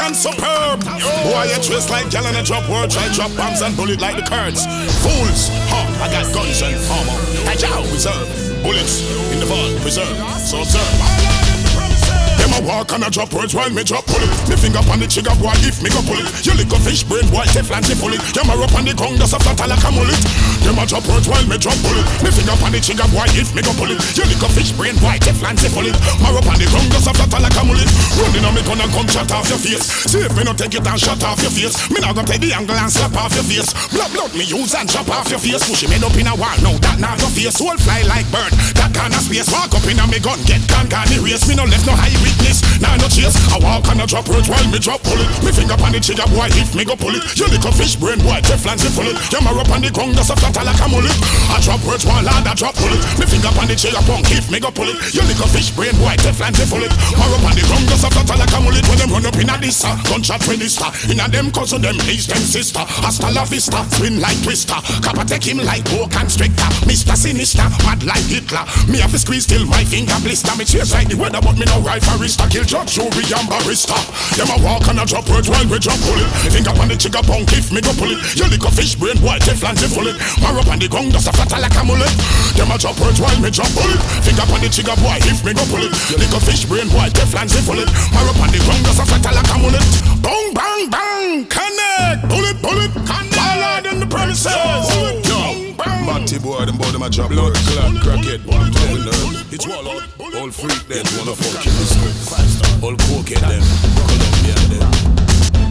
and superb. Boy, you twist like gal and a drop word. Try drop bombs and bullet like the Kurds. Fools, I got guns and armor. And y'all reserve bullets in the vault, preserve. So observe. Them a walk and a drop words while me drop bullet. Me finger on the trigger, boy, if me go pull it. You lick a fish brain, boy, Teflon full it. You mar up on the ground, that's a flat like a mullet. Them a drop words while me drop bullet. Me finger on the trigger, boy, if me go pull it. You lick a fish brain, boy, Teflon full it. Mar up on the ground, that's a flat like a mullet. Running on me gun and come shut off your face. See if me no take it and shut off your face. Me not gonna take the angle and slap off your face. Blood me use and chop off your face. Push him head up in a wall, now that not your face. Whole fly like bird, that kind of space. Walk up in a me gun, get can erase. Me no left no high witness, nah no chase. I walk and a drop words while me drop bullet. Me finger on the trigger, boy, if me go pull it. You lick a fish brain, boy, Teflon full it. You mar up on the ground, that's a flat like a mullet. I drop words while I drop bullet. Me finger on the trigger, punk, if me go pull it. You lick a fish brain, boy, Teflon full it. Mar up on the ground, that's a flat like a mullet. When them run up in a dista, gunshot minister. In a them cousin, them niece, them sister. Hasta la vista, twin like twister. Kappa take him like Oak and Stricter. Mr. Sinister, mad like Hitler. Me have to squeeze till my finger blister. Me chase like the weather, but me no ride for Rista. Kill judge, jury and barrister. Them a walk and a drop words while we drop bullet. Finger on the trigger, punk, if me go pull it. You lick a fish brain, boy, Teflon full it. Mar up on the ground, that's a flat like a mullet. Them a drop words while me drop bullet. Finger on the trigger, boy, if me go pull it. You lick a fish brain, boy, Teflon full it. Mar up on the ground, that's a flat like a mullet. Bang, bang, bang, connect. Bullet, bullet, connect. Ballad in the premises. Matty boy, them boy, them a drop blood clot, crackhead, it's wall out. All freak them, wanna fuck you this. All cokehead them, Colombia them.